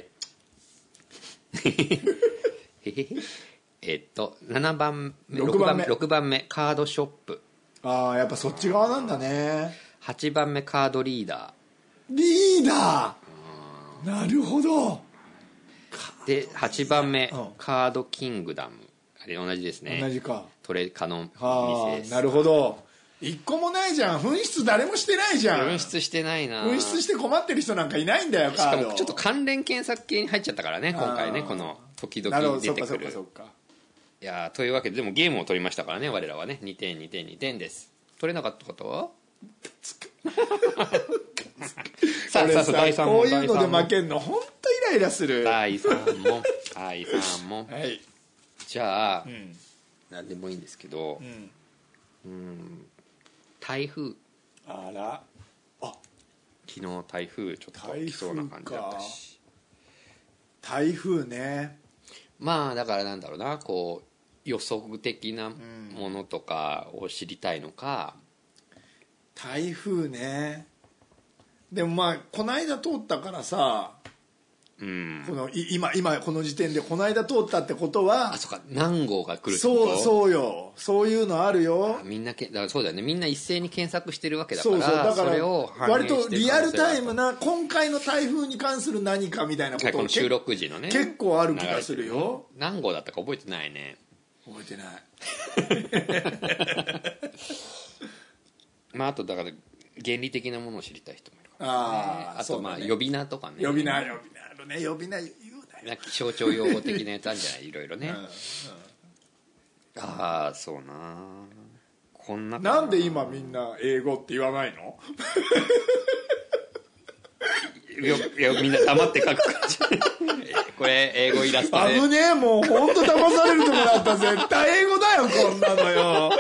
S1: えっとななばんめ、ろくばんめ、ろくばんめ、カードショップ。
S2: ああ、やっぱそっち側なんだね。
S1: はちばんめ、カードリーダ
S2: ー。リーダー、なるほど。
S1: ではちばんめ、うん、カードキングダム。あれ同じですね。
S2: 同じか。
S1: トレカの店です。
S2: なるほど。一個もないじゃん。紛失誰もしてないじゃん。
S1: 紛失してないな。
S2: 紛失して困ってる人なんかいないんだよ。カード。
S1: しかもちょっと関連検索系に入っちゃったからね、今回ね、この時々出てくる。そうかそうかそうか。いやというわけで、でもゲームを取りましたからね、我らはね。にてんにてんにてんです。取れなかった方は
S2: さあさあ、だいさん問。こういうので負けんの本当イライラする。
S1: だいさん問、だいさん問。
S2: はい、
S1: じゃあ、うん、何でもいいんですけど、うん、うん、台風。
S2: あら、あ、
S1: 昨日台風ちょっと来そうな感じだったし。
S2: 台風ね。
S1: まあだからなんだろうな、こう予測的なものとかを知りたいのか、
S2: うん、台風ね。でもまあこの間通ったからさ、うん、この今今この時点でこの間通ったってことは、
S1: あ、そうか、何号が来るってこと。
S2: そうそうよ、そういうのあるよ。
S1: みんなけだからそうだよね、みんな一斉に検索してるわけだから。
S2: そうそう、だから
S1: それを
S2: 割とリアルタイムな今回の台風に関する何かみたいなことを、
S1: この収録時のね、
S2: 結構ある気がするよ。
S1: 何号だったか覚えてないね。
S2: 覚えてない
S1: まああとだから原理的なものを知りたい人もいるから、ね、
S2: あ
S1: あとまあ呼び名とかね。
S2: 呼び名呼び名あるね。呼び名言うなよ。
S1: 気象庁用語的なやつあるんじゃない、いろいろね。うんうん、ああそうな、こんな
S2: なんで今みんな英語って言わないの
S1: いやいやみんな黙って書くからじゃこれ英語イラストで
S2: 危ねえ、もう本当騙されるとこだった。絶対英語だよこんなのよ。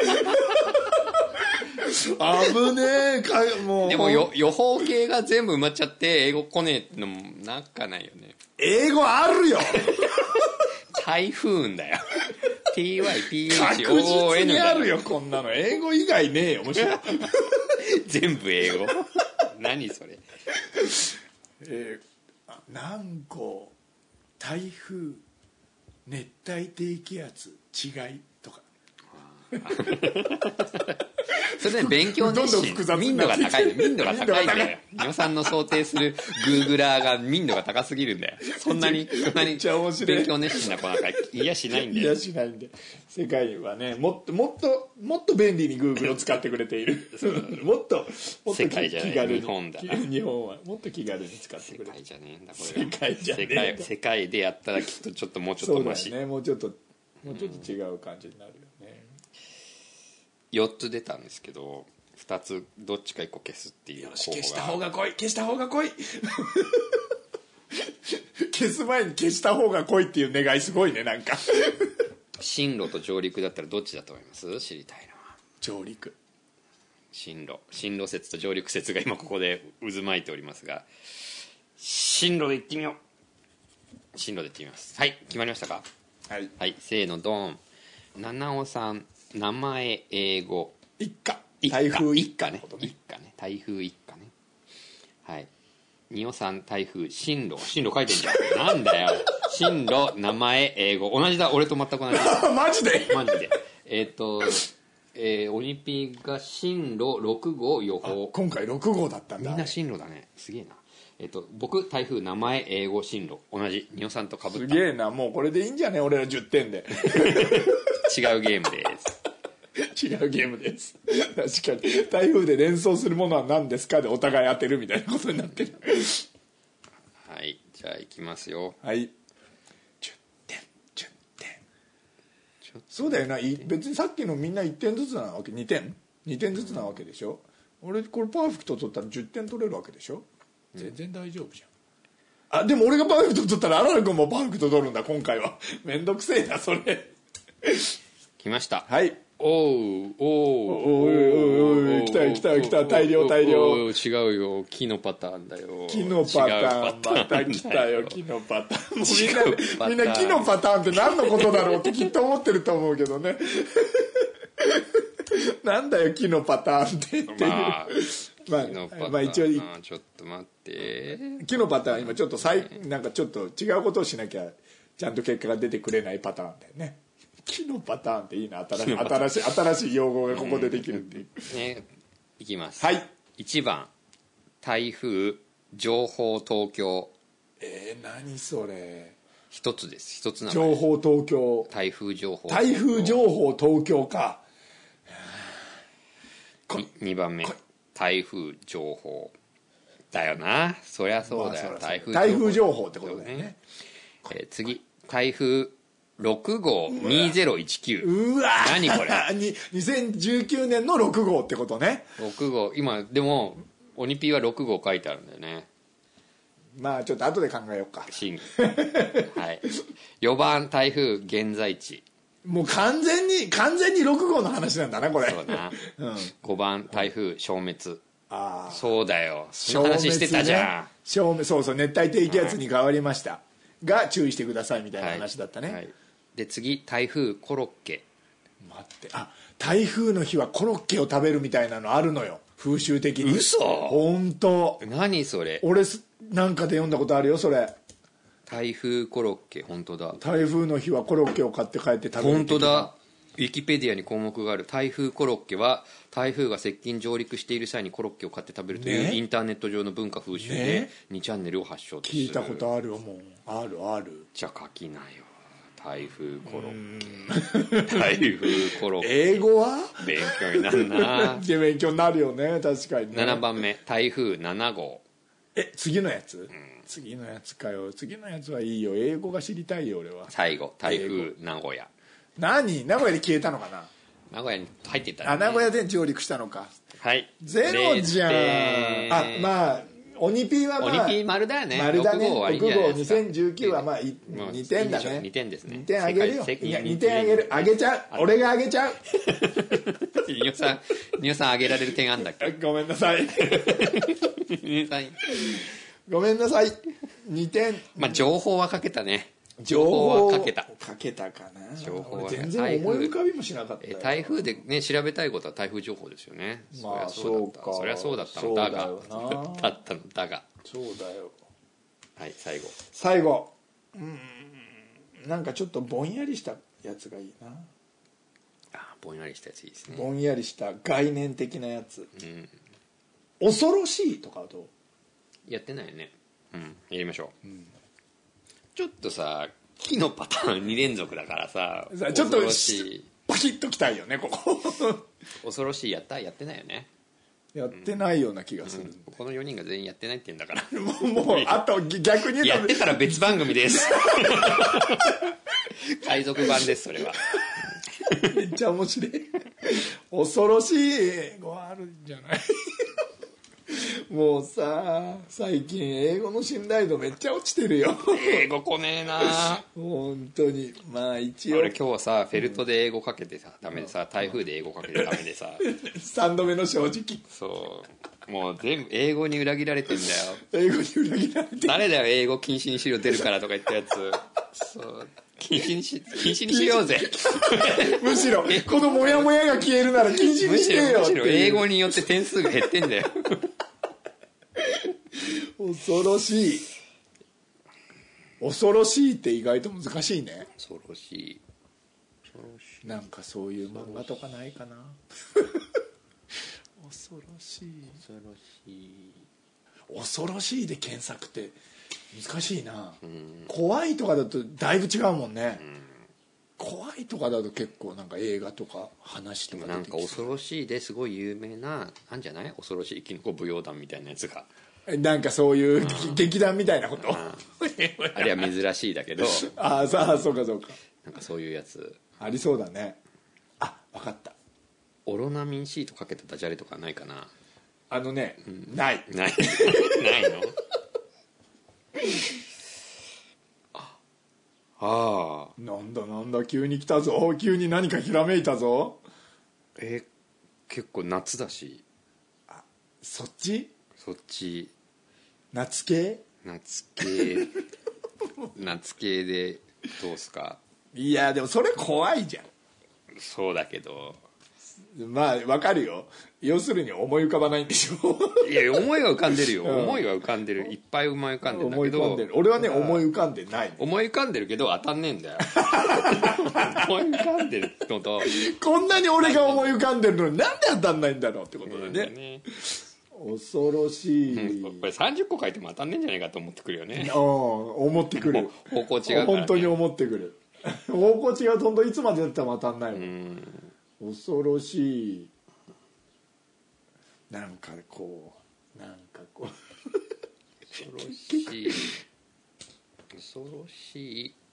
S2: 危ねえか、もう。
S1: でもよ予報系が全部埋まっちゃって英語来ねえってのもなんかないよね。
S2: 英語あるよ。
S1: 台風だよ。ティーワイピーエイチオーエヌ
S2: 確実にあるよこんなの。英語以外ねえよ。面白い。
S1: 全部英語。何それ。
S2: えー、南高、台風、熱帯低気圧、違いとか。
S1: それで勉強熱心、民度が高い、民度が高いんだよ。皆さんの想定するグーグラーが民度が高すぎるんだよ。そんなにそんなに勉強熱心な子なんかいやしないんだよ。
S2: いやしないんで。世界はね、もっともっともっと便利にグーグルを使ってくれている。もっともっと
S1: 世界じゃない、日本だ。
S2: 日本はもっと気軽に使ってくれてる。
S1: 世界じゃねえんだこ
S2: れ。世界じゃねえんだ。
S1: 世界でやったらきっとちょっともうちょっとマシ。
S2: そうだね、もうちょっともうちょっと違う感じになるよね。
S1: よっつ出たんですけど、ふたつどっちかいっこ消すっていう候補が。よし、
S2: 消した方が来い、消した方が来い。消す前に消した方が来いっていう願いすごいね、なんか。
S1: 進路と上陸だったらどっちだと思います？知りたいのは。
S2: 上陸。
S1: 進路進路説と上陸説が今ここで渦巻いておりますが、進路で行ってみよう。進路で行ってみます。はい、決まりましたか？
S2: はい、
S1: はい、せーのドン。七尾さん、名前、英語、
S2: 一家、
S1: 台風
S2: 一
S1: 家ね、一家ね、台風一家ね。はい。二尾さん、台風、進路、進路書いてんじゃん。なんだよ。進路、名前、英語、同じだ。俺と全く同じ。
S2: マジで？
S1: マジで。えっ、ー、と、えー、オニピーが進路ろく号予報。
S2: 今回ろく号だったんだ。
S1: みんな進路だね。すげえな。えっ、ー、と、僕、台風、名前、英語、進路、同じ。二尾さんと被った。
S2: すげえな。もうこれでいいんじゃね？俺らじゅってんで。
S1: 違うゲームです。
S2: 違うゲームです。確かに台風で連想するものは何ですかでお互い当てるみたいなことになってる。
S1: はい、じゃあいきますよ。
S2: はい、じゅってんじゅってん。そうだよな。別にさっきのみんないってんずつなわけ。にてんにてんずつなわけでしょ。俺これパーフェクト取ったらじゅってん取れるわけでしょ。全然大丈夫じゃん。あ、でも俺がパーフェクト取ったら荒野君もパーフェクト取るんだ今回は。めんどくせえなそれ。
S1: 来ました。
S2: はい。
S1: おうおう
S2: おいおいおい、来たよ来たよ来た、大量大量。
S1: 違うよ、木のパターンだよ。
S2: 木のパターン、また来たよ木のパターン。もうみんなみんな木のパターンって何のことだろうってきっと思ってると思うけどね。なんだよ木のパターンってっていう。まあ
S1: まあ、まあ一応ちょっと待って。
S2: 木のパターン今ちょっと再なんかちょっと違うことをしなきゃちゃんと結果が出てくれないパターンだよね。木のパターンっていいな。新しい新しい新しい用語がここでできるっていう、
S1: うん、ね。いきます。
S2: はい。
S1: いちばん台風情報東京。
S2: えー、何それ。
S1: 一つです。一つなの。
S2: 情報東京。
S1: 台風情報。
S2: 台風情報東京か。
S1: にばんめ台風情報だよな。そりゃそうだよ。
S2: 台風台風情報ってことだよね。
S1: えー、次台風ろく号にせんじゅうきゅう。
S2: うわ
S1: 何これ。
S2: にせんじゅうきゅうねんのろく号ってことね。
S1: ろく号今でもオニピーはろく号書いてあるんだよね。
S2: まあちょっと後で考えようか。
S1: はい。よばん台風現在地。
S2: もう完全に完全にろく号の話なんだなこれ。
S1: そうな、うん、ごばん台風消滅。
S2: ああ
S1: そうだよ。その話してたじゃん。
S2: 消滅、ね、そうそう熱帯低気圧に変わりました、はい、が注意してくださいみたいな話だったね、はいはい。
S1: で次台風コロッケ。
S2: 待って、あ、台風の日はコロッケを食べるみたいなのあるのよ風習的に。
S1: 嘘。
S2: 本当。
S1: 何それ。
S2: 俺なんかで読んだことあるよそれ。
S1: 台風コロッケ。本当だ。
S2: 台風の日はコロッケを買って帰って食べる。
S1: 本当だ。ウィキペディアに項目がある。台風コロッケは台風が接近上陸している際にコロッケを買って食べるという、ね、インターネット上の文化風習でにチャンネルを発祥とする。
S2: 聞いたことあるよ。もうあるある。
S1: じゃあ書きなよ。台風コロッケ。台風コロッケ。
S2: 英語は
S1: 勉強になるな。
S2: 勉強になるよね確かにね。
S1: ななばんめ台風なな号。
S2: え次のやつ、うん、次のやつかよ。次のやつはいいよ。英語が知りたいよ俺は。
S1: 最後台風名古屋。
S2: 何名古屋で消えたのかな。
S1: 名古屋に入っていった、ね、
S2: あ名古屋で上陸したのか。
S1: はい
S2: ゼロじゃん。あまあオニピーはまあ
S1: オニピー丸だよね。
S2: 丸だね。ろく号にせんじゅうきゅうはまあにてんだね。
S1: にてんですね。
S2: にてんあげるよ。いやにてんあげる。あげちゃう。俺があげちゃう。
S1: ニオさんニオさんあげられる点あんだっけ。
S2: ごめんなさい。ごめんなさい。にてん。
S1: まあ情報はかけたね。
S2: 情報は
S1: かけた。
S2: かけたかな。
S1: 情報は
S2: 全然思い浮かびもしなかったよ。
S1: 台風でね調べたいことは台風情報ですよね。
S2: まあそうか。
S1: そりゃそうだったのだがだったのだが。
S2: そうだよ。
S1: はい最後。
S2: 最後。うんなんかちょっとぼんやりしたやつがいいな。
S1: あぼんやりしたやついいですね。
S2: ぼんやりした概念的なやつ。
S1: うん。
S2: 恐ろしいとかはどう？
S1: やってないよね。うんやりましょう。うん、ちょっとさ木のパターンに連続だからさ
S2: ちょっとパキッときたいよねここ。
S1: 恐ろしいやったやってないよね。
S2: やってないような気がする、うん、
S1: このよにんが全員やってないって言うんだから
S2: もう、もうあと逆に
S1: やってたら別番組です海賊版ですそれは。
S2: めっちゃ面白い。恐ろしい語あるんじゃない。 もうさ最近英語の信頼度めっちゃ落ちてるよ。
S1: 英語来ねえな
S2: 本当に。まあ一応
S1: 俺今日さフェルトで英語かけてさダメでさ、台風で英語かけてダメでさ
S2: さんどめの正直。
S1: そうもう全部英語に裏切られてんだよ。
S2: 英語に裏切られてる。
S1: 誰だよ英語禁止にしろ出るからとか言ったやつ。そう禁止にし禁止にしようぜ
S2: むしろこのモヤモヤが消えるなら禁止にしてよっていう。
S1: むしろ英語によって点数が減ってんだよ
S2: 恐ろしい。恐ろしいって意外と難しいね。
S1: 恐ろしい。恐ろしい。
S2: なんかそういう漫画とかないかな恐ろしい。
S1: 恐ろしい。
S2: 恐ろしいで検索って難しいな、
S1: うん、
S2: 怖いとかだとだいぶ違うもんね、うん、怖いとかだと結構なんか映画とか話とか出てきそう。
S1: なんか恐ろしいですごい有名なあんじゃない、恐ろしいキノコ舞踊団みたいなやつが、
S2: なんかそういう、うん、劇団みたいなこと、うん、
S1: あれは珍しいだけど
S2: ああさあそうかそうか、
S1: なんかそういうやつ
S2: ありそうだね。あ分かった。
S1: オロナミンシートかけたダジャレとかないかな。
S2: あのね、うん、ない
S1: ないないのああ
S2: なんだなんだ急に来たぞ。急に何かひらめいたぞ。
S1: え結構夏だし。
S2: あそっち
S1: そっち
S2: 夏系
S1: 夏系夏系でどうすか。
S2: いやでもそれ怖いじゃん。
S1: そうだけど
S2: まあわかるよ。要するに思い浮かばないんでしょ
S1: いや思いは浮かんでるよ、うん、思いは浮かんでる、いっぱい思い浮かんでるんだけど、
S2: 俺はね思い浮かんでない。
S1: 思い浮かんでるけど当たんねえんだよ思い浮かんでるのと
S2: こんなに俺が思い浮かんでるのになんで当たんないんだろうってことだ ね, ね恐ろしい、
S1: うん、これさんじゅっこ書いても当たんねえんじゃないかと思ってくるよね。
S2: あ思ってくる
S1: 方向違うから、ね、
S2: 本当に思ってくる方向違うと本当いつまでやっても当たんないもん。うん恐ろしい。なんかこうなんかこう
S1: 恐ろしい恐ろしい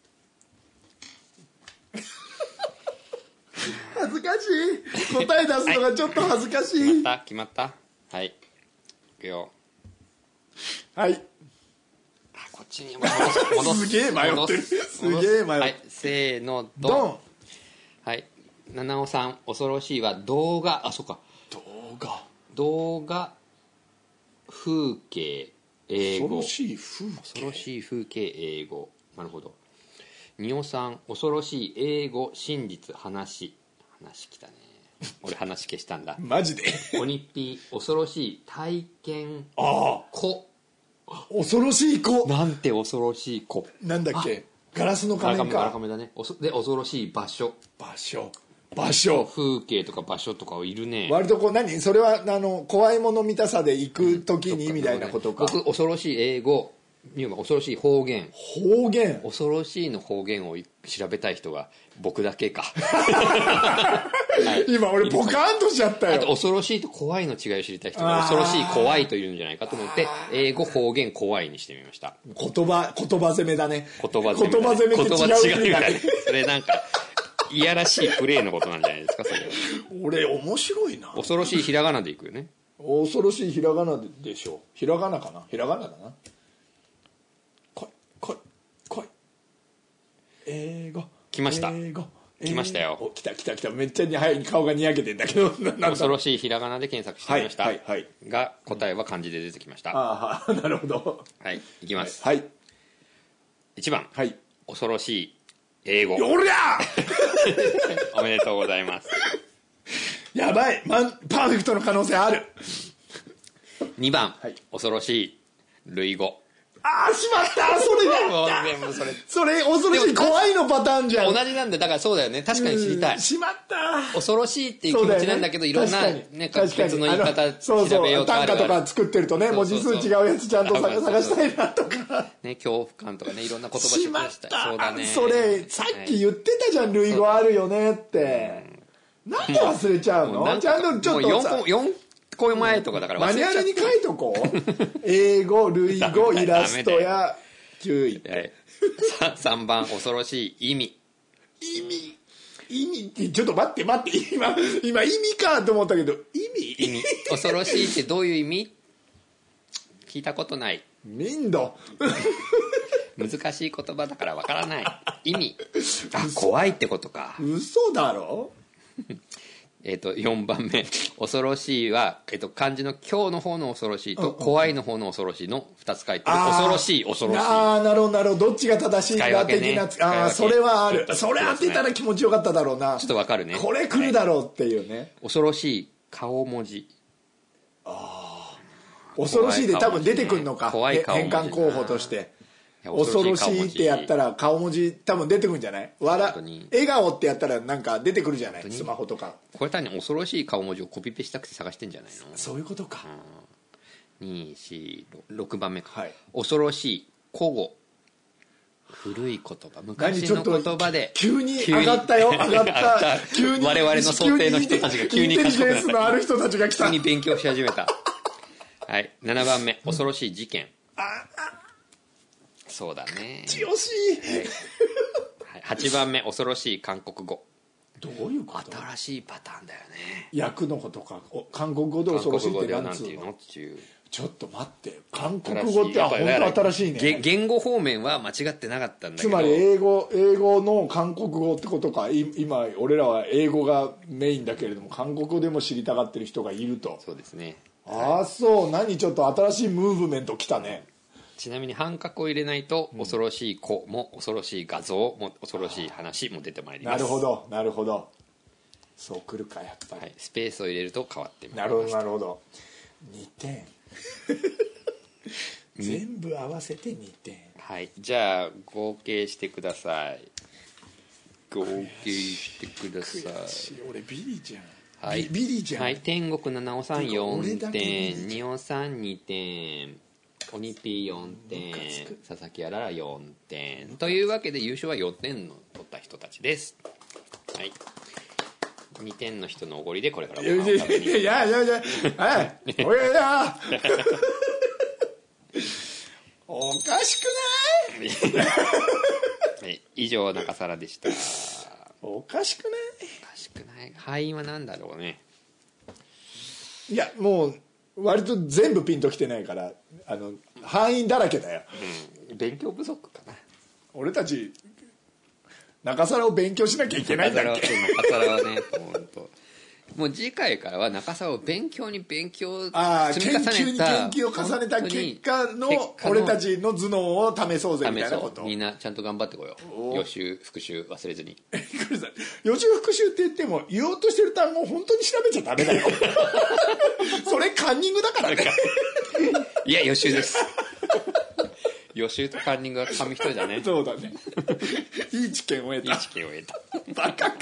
S2: 恥ずかしい。答え出すのがちょっと恥ずかしい、はい、
S1: 決まった決まったはいいくよ。
S2: はい
S1: あこっちに戻す戻す
S2: すげえ迷ってるすげえ迷ってる、
S1: はい、せーのドン。ドンはい七尾さん恐ろしいは動画。あそうか
S2: 動画
S1: 動画風景英語。
S2: 恐ろしい風景
S1: 恐ろしい風景英語。なるほど。二尾さん恐ろしい英語真実話。話きたね。俺話消したんだ
S2: マジで。
S1: おにっぴ恐ろしい体験
S2: あ
S1: 子。
S2: 恐ろしい子
S1: なんて恐ろしい子
S2: なんだっけ。ガラスの仮面か。
S1: ガラカメだね。で恐ろしい場所。
S2: 場所場所
S1: 風景とか場所とかいるね。
S2: 割とこう何それはあの怖いもの見たさで行く時にみたいなことか。
S1: 僕恐ろしい英語恐ろしい方言。
S2: 方言
S1: 恐ろしいの方言を調べたい人が僕だけか、はい、
S2: 今俺ポカーンとしちゃったよ。
S1: あと恐ろしいと怖いの違いを知りたい人が恐ろしい怖いといるんじゃないかと思って英語方言怖いにしてみました。
S2: 言葉言葉攻めだね。
S1: 言葉攻め、
S2: 言葉攻めって違う意味だね。
S1: それなんかいやらしいプレーのことなんじゃないですかそれは。
S2: 俺面白いな。
S1: 恐ろしいひらがなでいくよね。
S2: 恐ろしいひらがなでしょう。ひらがなかな。ひらがなだな。来い来い来い。英語
S1: 来ました。
S2: 英語
S1: 来ましたよ。
S2: お来た来た来た。めっちゃに早い顔がにやけてんだけど
S1: 恐ろしいひらがなで検索してみました、
S2: はいはいはい、
S1: が答えは漢字で出てきました。
S2: ああなるほど。
S1: はいいきます。
S2: はい、はい、
S1: いちばん、
S2: はい、
S1: 恐ろしい英語。
S2: おりゃ
S1: おめでとうございます。
S2: やばい、ま、パーフェクトの可能性ある。
S1: にばん、
S2: はい、
S1: 恐ろしい類語。
S2: ああしまったそれだ
S1: もう全部それ
S2: それ恐ろしい怖いのパターンじゃん。
S1: 同じなんでだからそうだよね。確かに知りたい。
S2: しまった
S1: 恐ろしいっていう気持ちなんだけど、ね、いろんなね別の言い方
S2: そう
S1: 調べようとある。
S2: 短歌とか作ってるとね文字数違うやつちゃんと探したいなとか
S1: ね恐怖感とかねいろんな言葉
S2: しまった。
S1: そうだね。
S2: それさっき言ってたじゃん、類語あるよねって。なんで忘れちゃうの。ちゃんとちょっとさ
S1: よんこ前とかだから
S2: マニュアルに書いとこう英語類語イラストやきゅうい。
S1: さんばん恐ろしい意味。
S2: 意味意味ってちょっと待って待って今今意味かと思ったけど意味
S1: 意味恐ろしいってどういう意味。 聞いたことない。
S2: 民度
S1: 難しい言葉だからわからない。意味。あ、怖いってことか。
S2: 嘘だろ
S1: えっとよんばんめ、恐ろしいは、えっと漢字の今日の方の恐ろしいと怖いの方の恐ろしいのふたつ書いてる。恐ろしい恐ろしい。
S2: ああ、なるほどなるほど。どっちが正しいんだ的な、
S1: ね、
S2: ああ、それはある。それ当てたら気持ちよかっただろうな。
S1: ちょっとわかるね。
S2: これ来るだろうっていうね、はい、
S1: 恐ろしい顔文字。
S2: ああ、恐ろしいで多分出てくるのか、
S1: 怖い顔文字、
S2: 変換候補として。恐ろしいってやったら顔文字多分出てくるんじゃない。笑笑顔ってやったらなんか出てくるじゃない、スマホとか。
S1: これ単に恐ろしい顔文字をコピペしたくて探してんじゃないの。
S2: そういうことか。
S1: に、よん、ろくばんめか、
S2: はい、
S1: 恐ろしい古語。古い言葉、昔の言葉で
S2: 急に上がったよ、上がった急に
S1: 我々の想定の人たちが急に
S2: インテリジェンスのある人たちが来た、
S1: 急に勉強し始めた。はい、ななばんめ、恐ろしい事件。ああ、そうだね。
S2: 強しい、はい
S1: はい、はちばんめ、恐ろしい韓国語。
S2: どういうこと。
S1: 新しいパターンだよね。
S2: 訳のことか。韓国語で恐ろしいって何つうの。
S1: っていう。
S2: ちょっと待って、韓国語って本当新しいね。
S1: 言語方面は間違ってなかったんだけど、
S2: つまり英語英語の韓国語ってことか。今俺らは英語がメインだけれども韓国語でも知りたがってる人がいると。
S1: そうですね。
S2: ああ、そう。何ちょっと新しいムーブメント来たね。
S1: ちなみに半角を入れないと、恐ろしい子も恐ろしい画像も恐ろしい話も出てまいります。
S2: なるほどなるほど、そうくるかやっぱり、
S1: はい、スペースを入れると変わってまいり
S2: なるほどなるほど。にてん全部合わせてにてん。
S1: はい、じゃあ合計してください。合計してください。
S2: 俺ビリじゃん。
S1: はい、
S2: ビリじゃん。
S1: はい、天国ななおさんよんてん、におさんにてん、鬼ピーよんてん、佐々木あららよんてんというわけで優勝はよんてんの取った人たちです。はい、にてんの人のおごりでこれからご飯を食べに行きます。
S2: いやいやいやはいおややおかしくない
S1: はい、以上中皿でした。
S2: おかしくない
S1: おかしくない。敗因は何だろうね。
S2: いやもう割と全部ピンときてないからあの範囲だらけだよ、
S1: うん、勉強不足かな。
S2: 俺たち中皿を勉強しなきゃいけないんだっけ。
S1: 中皿はね本当もう次回からは中皿を勉強に勉強積み重ねた、
S2: 研究に研究を重ねた結果の俺たちの頭脳を試そうぜみたいなこと。
S1: みんなちゃんと頑張ってこよう。予習復習忘れずに。
S2: 予習復習って言っても言おうとしてる単語を本当に調べちゃダメだよそれカンニングだからね
S1: いや予習です予習とカンニングは紙一重だね。
S2: そうだねいい知見を得た。
S1: いい知見を得た
S2: バカ